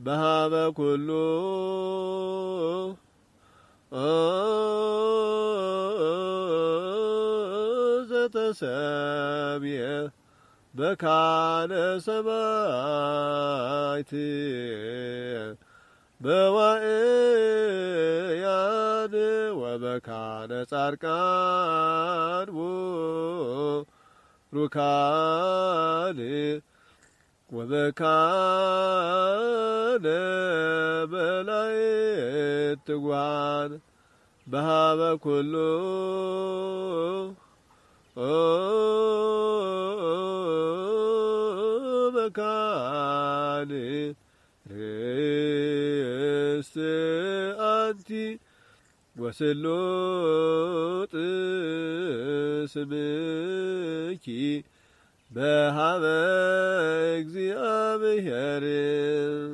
በሃበ ኩሉ ዘተሰብየ በካነ ሰማዕት በዋእያን ወበካነ ጻድቃን ሩካን ወበካነ መላእክት ትጉሃን በሃበ ኩሉ መካን ርስት አንቲ ወስሉጥ ስምኪ በሃበ እግዚአብሔር